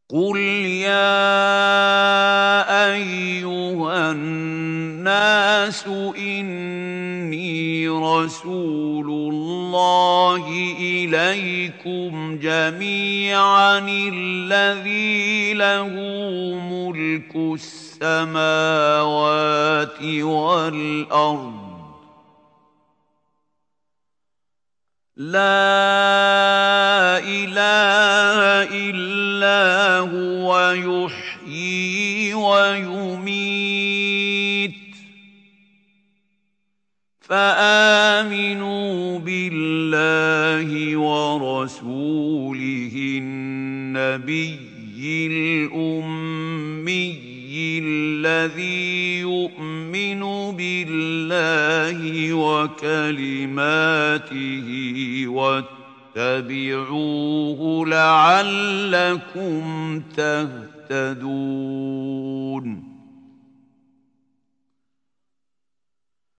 قُلْ يَا أَيُّهَا النَّاسُ إِنِّي رَسُولُ اللَّهِ إِلَيْكُمْ جَمِيعًا الَّذِي لَهُ مُلْكُ السَّمَاوَاتِ وَالْأَرْضِ لا إله إلا هو يحيي ويميت فآمنوا بالله ورسوله النبي الأمي الذي يؤمن بالله وكلماته واتبعوه لعلكم تهتدون